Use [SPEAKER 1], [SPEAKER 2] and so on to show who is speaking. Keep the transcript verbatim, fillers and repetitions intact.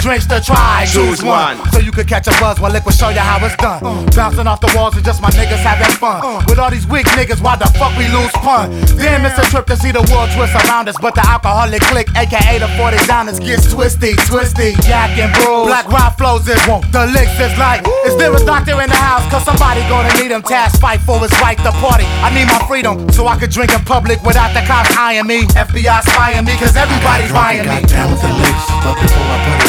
[SPEAKER 1] drinks to try. Choose one. So you could catch a buzz while liquid show you how it's done. Uh, Bouncing off the walls and just my niggas having fun. Uh, With all these weak niggas, why the fuck we lose pun? Damn, it's a trip to see the world twist around us, but the alcoholic clique, aka the forty downers, gets twisty, twisty, yak and brews. Black rock flows it won't. The licks is like, is there a doctor in the house? Cause somebody gonna need him. Task fight for his right to party. I need my freedom so I could drink in public without the cops eyeing me. F B I spying me, cause everybody's buying me.
[SPEAKER 2] Got down with the licks, but before I put it